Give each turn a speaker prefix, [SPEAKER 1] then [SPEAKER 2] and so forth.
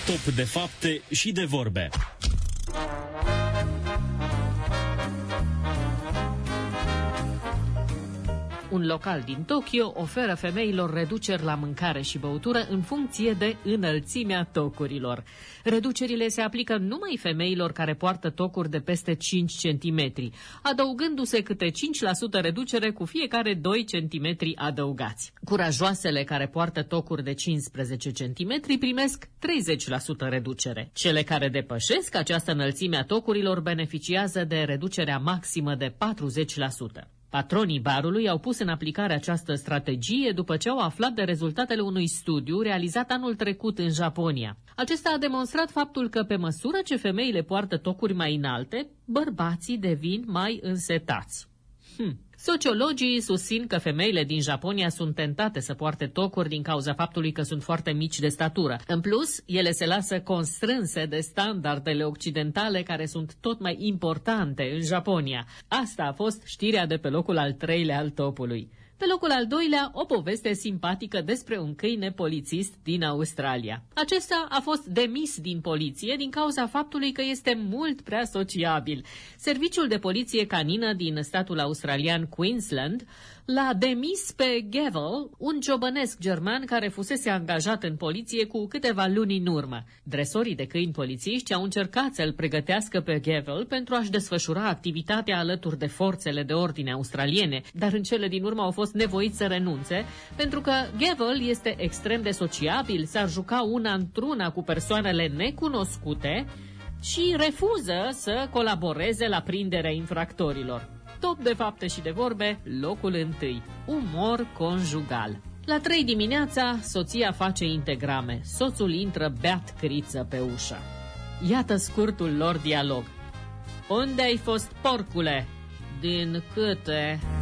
[SPEAKER 1] Top de fapte și de vorbe.
[SPEAKER 2] Un local din Tokyo oferă femeilor reduceri la mâncare și băutură în funcție de înălțimea tocurilor. Reducerile se aplică numai femeilor care poartă tocuri de peste 5 cm, adăugându-se câte 5% reducere cu fiecare 2 cm adăugați. Curajoasele care poartă tocuri de 15 cm primesc 30% reducere. Cele care depășesc această înălțime a tocurilor beneficiază de reducerea maximă de 40%. Patronii barului au pus în aplicare această strategie după ce au aflat de rezultatele unui studiu realizat anul trecut în Japonia. Acesta a demonstrat faptul că pe măsură ce femeile poartă tocuri mai înalte, bărbații devin mai însetați. Sociologii susțin că femeile din Japonia sunt tentate să poarte tocuri din cauza faptului că sunt foarte mici de statură. În plus, ele se lasă constrânse de standardele occidentale care sunt tot mai importante în Japonia. Asta a fost știrea de pe locul al 3-lea al topului. Pe locul al 2-lea, o poveste simpatică despre un câine polițist din Australia. Acesta a fost demis din poliție din cauza faptului că este mult prea sociabil. Serviciul de poliție canină din statul australian Queensland l-a demis pe Gavel, un ciobănesc german care fusese angajat în poliție cu câteva luni în urmă. Dresorii de câini polițiști au încercat să-l pregătească pe Gavel pentru a-și desfășura activitatea alături de forțele de ordine australiene, dar în cele din urmă au fost nevoiți să renunțe, pentru că Gavel este extrem de sociabil, s-ar juca una într-una cu persoanele necunoscute și refuză să colaboreze la prinderea infractorilor. Top de fapte și de vorbe, locul 1. Umor conjugal. La 3 dimineața, soția face integrame. Soțul intră beat criță pe ușă. Iată scurtul lor dialog. Unde ai fost, porcule? Din câte...